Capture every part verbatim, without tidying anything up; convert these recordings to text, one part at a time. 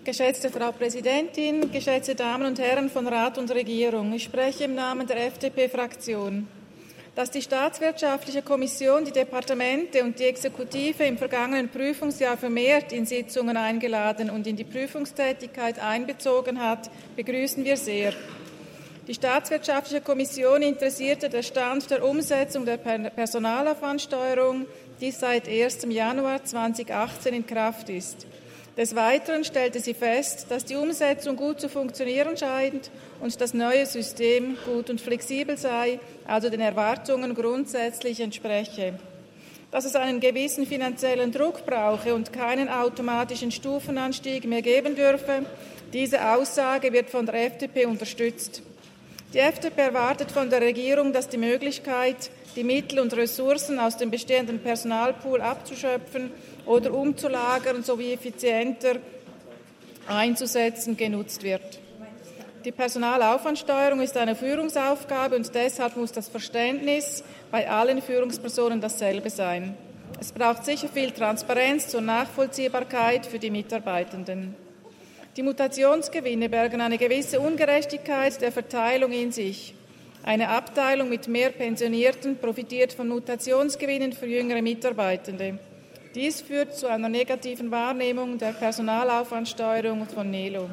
Geschätzte Frau Präsidentin, geschätzte Damen und Herren von Rat und Regierung, ich spreche im Namen der F D P-Fraktion. Dass die Staatswirtschaftliche Kommission die Departemente und die Exekutive im vergangenen Prüfungsjahr vermehrt in Sitzungen eingeladen und in die Prüfungstätigkeit einbezogen hat, begrüßen wir sehr. Die Staatswirtschaftliche Kommission interessierte der Stand der Umsetzung der Personalaufwandsteuerung, die seit ersten Januar zweitausendachtzehn in Kraft ist. Des Weiteren stellte sie fest, dass die Umsetzung gut zu funktionieren scheint und das neue System gut und flexibel sei, also den Erwartungen grundsätzlich entspreche. Dass es einen gewissen finanziellen Druck brauche und keinen automatischen Stufenanstieg mehr geben dürfe, diese Aussage wird von der F D P unterstützt. Die F D P erwartet von der Regierung, dass die Möglichkeit, die Mittel und Ressourcen aus dem bestehenden Personalpool abzuschöpfen oder umzulagern sowie effizienter einzusetzen, genutzt wird. Die Personalaufwandsteuerung ist eine Führungsaufgabe und deshalb muss das Verständnis bei allen Führungspersonen dasselbe sein. Es braucht sicher viel Transparenz zur Nachvollziehbarkeit für die Mitarbeitenden. Die Mutationsgewinne bergen eine gewisse Ungerechtigkeit der Verteilung in sich. Eine Abteilung mit mehr Pensionierten profitiert von Mutationsgewinnen für jüngere Mitarbeitende. Dies führt zu einer negativen Wahrnehmung der Personalaufwandsteuerung von NELO.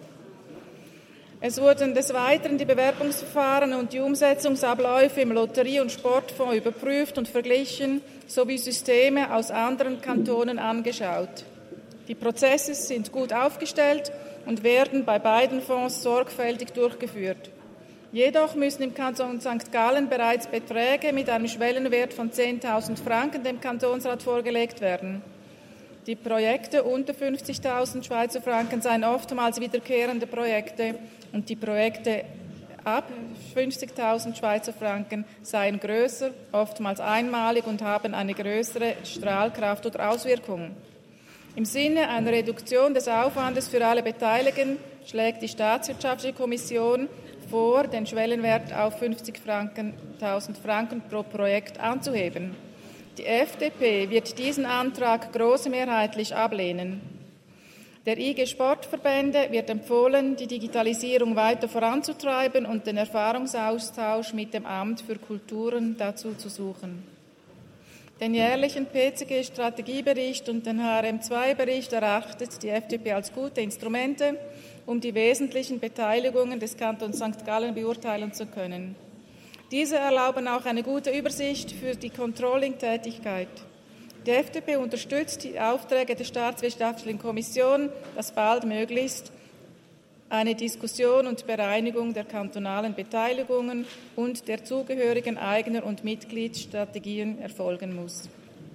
Es wurden des Weiteren die Bewerbungsverfahren und die Umsetzungsabläufe im Lotterie- und Sportfonds überprüft und verglichen, sowie Systeme aus anderen Kantonen angeschaut. Die Prozesse sind gut aufgestellt und werden bei beiden Fonds sorgfältig durchgeführt. Jedoch müssen im Kanton Sankt Gallen bereits Beträge mit einem Schwellenwert von zehntausend Franken dem Kantonsrat vorgelegt werden. Die Projekte unter fünfzigtausend Schweizer Franken seien oftmals wiederkehrende Projekte und die Projekte ab fünfzigtausend Schweizer Franken seien grösser, oftmals einmalig und haben eine größere Strahlkraft oder Auswirkung. Im Sinne einer Reduktion des Aufwandes für alle Beteiligten schlägt die Staatswirtschaftliche Kommission vor, den Schwellenwert auf fünfzigtausend Franken pro Projekt anzuheben. Die F D P wird diesen Antrag großmehrheitlich ablehnen. Der I G Sportverbände wird empfohlen, die Digitalisierung weiter voranzutreiben und den Erfahrungsaustausch mit dem Amt für Kulturen dazu zu suchen. Den jährlichen P C G-Strategiebericht und den H R M zwei Bericht erachtet die F D P als gute Instrumente, um die wesentlichen Beteiligungen des Kantons Sankt Gallen beurteilen zu können. Diese erlauben auch eine gute Übersicht für die Controlling-Tätigkeit. Die F D P unterstützt die Aufträge der Staatswirtschaftlichen Kommission, dass baldmöglichst eine Diskussion und Bereinigung der kantonalen Beteiligungen und der zugehörigen Eigner- und Mitgliedsstrategien erfolgen muss.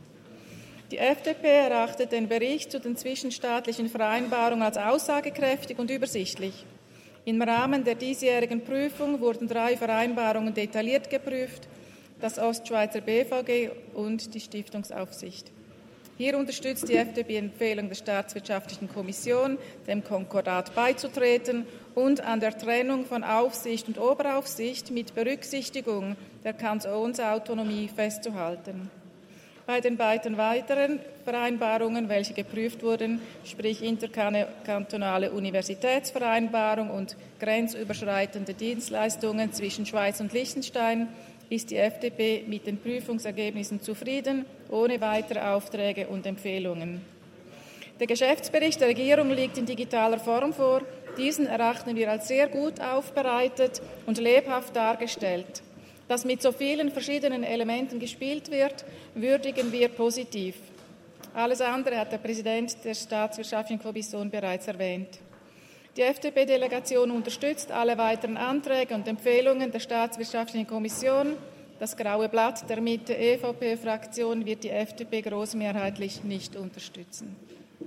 Die F D P erachtet den Bericht zu den zwischenstaatlichen Vereinbarungen als aussagekräftig und übersichtlich. Im Rahmen der diesjährigen Prüfung wurden drei Vereinbarungen detailliert geprüft, das Ostschweizer B V G und die Stiftungsaufsicht. Hier unterstützt die F D P die Empfehlung der Staatswirtschaftlichen Kommission, dem Konkordat beizutreten und an der Trennung von Aufsicht und Oberaufsicht mit Berücksichtigung der Kantonsautonomie festzuhalten. Bei den beiden weiteren Vereinbarungen, welche geprüft wurden, sprich interkantonale Universitätsvereinbarung und grenzüberschreitende Dienstleistungen zwischen Schweiz und Liechtenstein, ist die F D P mit den Prüfungsergebnissen zufrieden, ohne weitere Aufträge und Empfehlungen. Der Geschäftsbericht der Regierung liegt in digitaler Form vor. Diesen erachten wir als sehr gut aufbereitet und lebhaft dargestellt. Dass mit so vielen verschiedenen Elementen gespielt wird, würdigen wir positiv. Alles andere hat der Präsident der Staatswirtschaftlichen Kommission bereits erwähnt. Die F D P-Delegation unterstützt alle weiteren Anträge und Empfehlungen der Staatswirtschaftlichen Kommission. Das graue Blatt der Mitte-E V P-Fraktion wird die F D P großmehrheitlich nicht unterstützen.